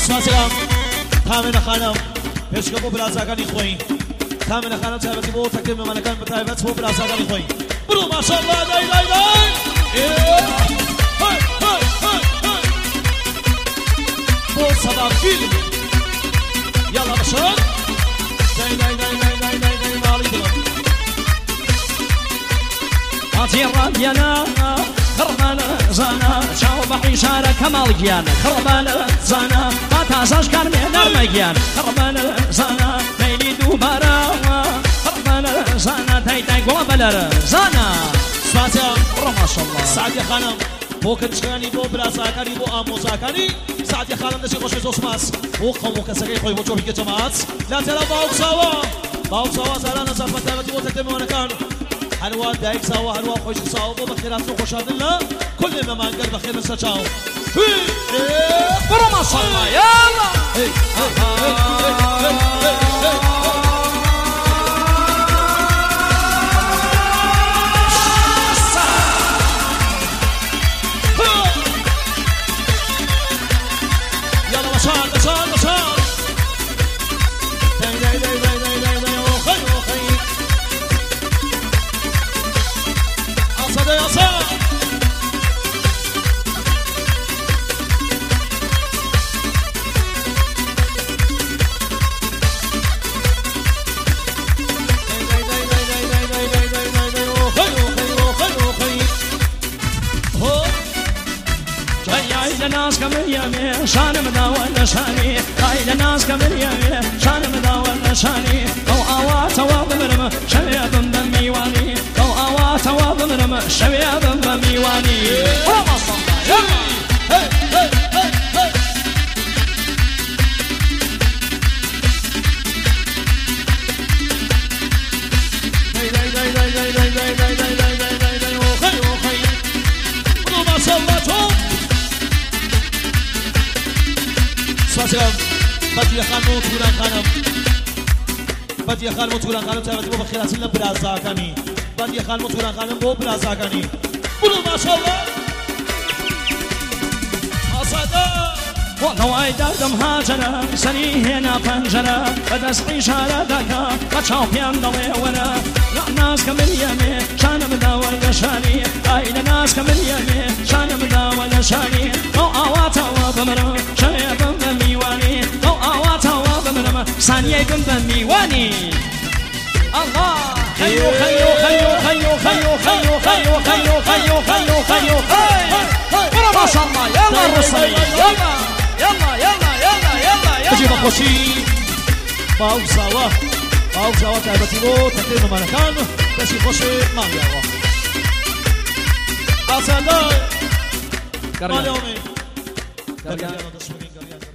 سپاسیام تامین خانم پێشکە بۆ برازاکانی خۆی تامین خانم تایبەتی بۆ تەکریم مەمانەکان بە تایبەت بۆ برازاکانی خۆی برو ماشاءالله دای دای دای بۆ سەدا فیلم یاڵا بەشەر دای دای دای دای دای دای دای ماڵی دڵم هاتي الراديانا خربانة زانا شاو بحي شارة كمال جيانا خربانة زانا ما تاساش كارمي نرمى جيانا خربانة زانا ميلي دوبارا خربانة زانا تاي تاي قوة بلر زانا سپاسیام ما شاء الله سعدی خانم بۆ کچکانی بۆ برازاکانی بۆ ئامۆزاکانی سعدی خانم دەچی خۆشی زۆر سپاس بۆ قەوم و کەسەکەی خۆی بۆ چۆپی جەماعەت لاتێرە باوک ساوا زاران نەزار بەتایبەتی بۆ تەکرێمەوانەکان هەروە دایک ساوا هەروە خۆشی ساوا بۆ بەخێرات و خۆشادن لە کل مەمانگەر بەخێر لەسەر چاو برو ما شاء الله يلا ناس كمل يمي شان مداول شاني هاي ناس كمل يمي شان مداول شاني او اوات وضمرم شبيب بميواني او اوات وضمرم شبيب بميواني وما صلى يلا هي هي هي سپاسیام بەدیە خانم و توران خانم بەدیە خانم و توران خانم تایبەتی بۆ بەخێراتی لە برازاکانی بەدیە خانم و توران خانم بۆ برازاکانی برو ماشاءالله ئازادە وەڵەوای دەردەم هاجرە سەری هێنا پەنجەرە بەدەستی شارە دەکا بە چاوپیان دەڵێ وەرە ناسکە مریەمێ شانە بداوە لە شانی ئای لە ناسکە مریەمێ شانە بداوە لە شانی ئەو ئاواتەوە بمرم شەوێ بم بە میوانی ئەو ئاواتەوە بمرم سانیەی بم بە میوانی الله خەیۆ خەیۆ خەیۆ خەیۆ خەیۆ خەیۆ خەیۆ خەیۆ خەیۆ خەیۆ خەیۆ برو ماشاءالله يلا الرسمي يلا يلا يلا يلا يلا يلا بەجێ بەخۆشی باوک ساوا تایبەتی بۆ تەکرێم مەمانەکان دەستی خۆشی ماڵیاوە ئازادە ماڵیاومێ